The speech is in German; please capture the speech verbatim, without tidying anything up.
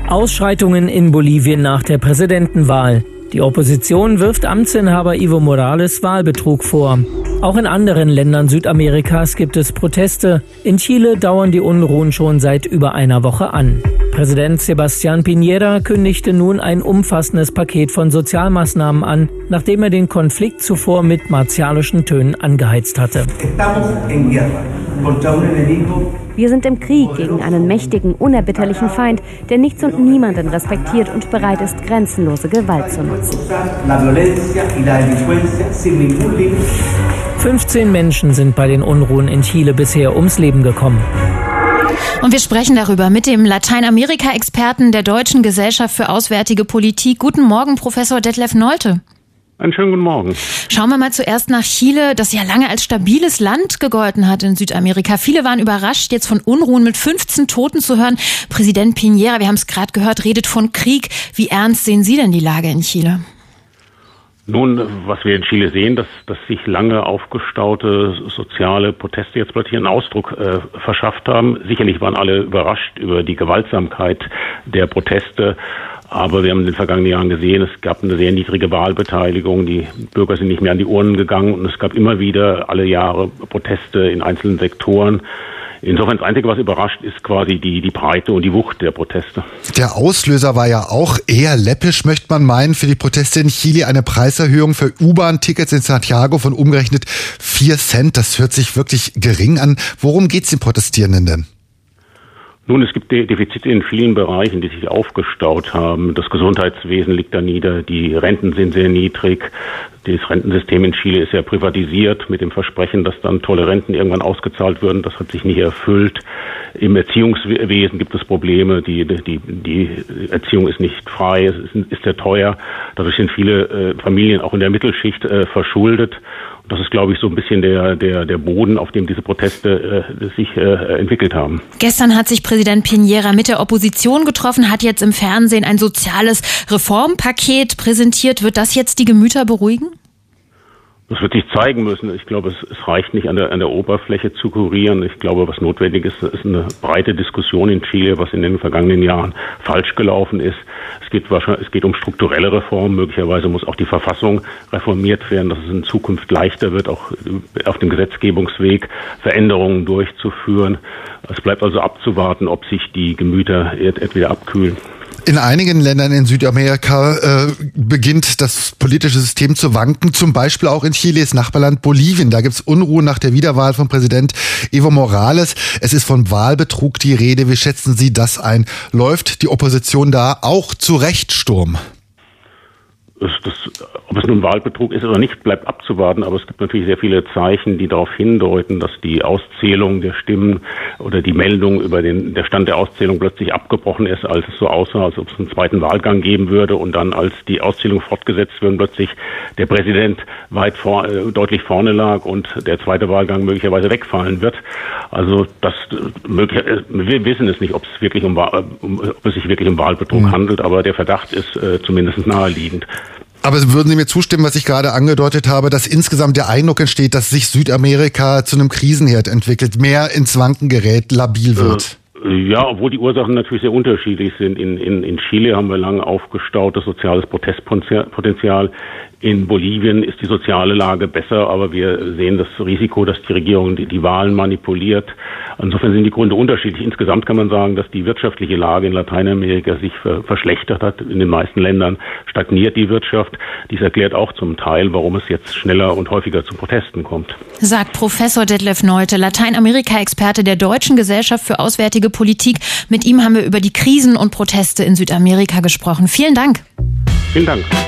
Ausschreitungen in Bolivien nach der Präsidentenwahl. Die Opposition wirft Amtsinhaber Evo Morales Wahlbetrug vor. Auch in anderen Ländern Südamerikas gibt es Proteste. In Chile dauern die Unruhen schon seit über einer Woche an. Präsident Sebastián Piñera kündigte nun ein umfassendes Paket von Sozialmaßnahmen an, nachdem er den Konflikt zuvor mit martialischen Tönen angeheizt hatte. Wir sind im Krieg gegen einen mächtigen, unerbitterlichen Feind, der nichts und niemanden respektiert und bereit ist, grenzenlose Gewalt zu nutzen. fünfzehn Menschen sind bei den Unruhen in Chile bisher ums Leben gekommen. Und wir sprechen darüber mit dem Lateinamerika-Experten der Deutschen Gesellschaft für Auswärtige Politik. Guten Morgen, Professor Detlef Nolte. Einen schönen guten Morgen. Schauen wir mal zuerst nach Chile, das ja lange als stabiles Land gegolten hat in Südamerika. Viele waren überrascht, jetzt von Unruhen mit fünfzehn Toten zu hören. Präsident Piñera, wir haben es gerade gehört, redet von Krieg. Wie ernst sehen Sie denn die Lage in Chile? Nun, was wir in Chile sehen, dass, dass sich lange aufgestaute soziale Proteste jetzt plötzlich einen Ausdruck äh, verschafft haben. Sicherlich waren alle überrascht über die Gewaltsamkeit der Proteste. Aber wir haben in den vergangenen Jahren gesehen, es gab eine sehr niedrige Wahlbeteiligung. Die Bürger sind nicht mehr an die Urnen gegangen und es gab immer wieder alle Jahre Proteste in einzelnen Sektoren. Insofern das Einzige, was überrascht, ist quasi die, die Breite und die Wucht der Proteste. Der Auslöser war ja auch eher läppisch, möchte man meinen, für die Proteste in Chile. Eine Preiserhöhung für U-Bahn-Tickets in Santiago von umgerechnet vier Cent. Das hört sich wirklich gering an. Worum geht's den Protestierenden denn? Nun, es gibt Defizite in vielen Bereichen, die sich aufgestaut haben. Das Gesundheitswesen liegt da nieder, die Renten sind sehr niedrig. Das Rentensystem in Chile ist ja privatisiert mit dem Versprechen, dass dann tolle Renten irgendwann ausgezahlt würden. Das hat sich nicht erfüllt. Im Erziehungswesen gibt es Probleme. Die, die, die Erziehung ist nicht frei, es ist, ist sehr teuer. Dadurch sind viele äh, Familien auch in der Mittelschicht äh, verschuldet. Das ist, glaube ich, so ein bisschen der, der, der Boden, auf dem diese Proteste äh, sich äh, entwickelt haben. Gestern hat sich Präsident Piñera mit der Opposition getroffen, hat jetzt im Fernsehen ein soziales Reformpaket präsentiert. Wird das jetzt die Gemüter beruhigen? Das wird sich zeigen müssen. Ich glaube, es, es reicht nicht an der, an der Oberfläche zu kurieren. Ich glaube, was notwendig ist, ist eine breite Diskussion in Chile, was in den vergangenen Jahren falsch gelaufen ist. Es geht wahrscheinlich, es geht um strukturelle Reformen. Möglicherweise muss auch die Verfassung reformiert werden, dass es in Zukunft leichter wird, auch auf dem Gesetzgebungsweg Veränderungen durchzuführen. Es bleibt also abzuwarten, ob sich die Gemüter entweder abkühlen. In einigen Ländern in Südamerika äh, beginnt das politische System zu wanken, zum Beispiel auch in Chiles Nachbarland Bolivien. Da gibt's Unruhen nach der Wiederwahl von Präsident Evo Morales. Es ist von Wahlbetrug die Rede. Wie schätzen Sie das ein? Läuft die Opposition da auch zu Recht Sturm? Das, das, ob es nun Wahlbetrug ist oder nicht, bleibt abzuwarten. Aber es gibt natürlich sehr viele Zeichen, die darauf hindeuten, dass die Auszählung der Stimmen oder die Meldung über den der Stand der Auszählung plötzlich abgebrochen ist, als es so aussah, als ob es einen zweiten Wahlgang geben würde. Und dann, als die Auszählung fortgesetzt wird, plötzlich der Präsident weit vor, äh, deutlich vorne lag und der zweite Wahlgang möglicherweise wegfallen wird. Also das möglich, äh, wir wissen es nicht, ob es wirklich um, um ob es sich wirklich um Wahlbetrug mhm. handelt, aber der Verdacht ist äh, zumindest naheliegend. Aber würden Sie mir zustimmen, was ich gerade angedeutet habe, dass insgesamt der Eindruck entsteht, dass sich Südamerika zu einem Krisenherd entwickelt, mehr ins Wanken gerät, labil wird? Ja, obwohl die Ursachen natürlich sehr unterschiedlich sind. In, in, in Chile haben wir lange aufgestautes soziales Protestpotenzial. In Bolivien ist die soziale Lage besser, aber wir sehen das Risiko, dass die Regierung die, die Wahlen manipuliert. Insofern sind die Gründe unterschiedlich. Insgesamt kann man sagen, dass die wirtschaftliche Lage in Lateinamerika sich ver, verschlechtert hat. In den meisten Ländern stagniert die Wirtschaft. Dies erklärt auch zum Teil, warum es jetzt schneller und häufiger zu Protesten kommt. Sagt Professor Detlef Nolte, Lateinamerika-Experte der Deutschen Gesellschaft für Auswärtige Politik. Mit ihm haben wir über die Krisen und Proteste in Südamerika gesprochen. Vielen Dank. Vielen Dank.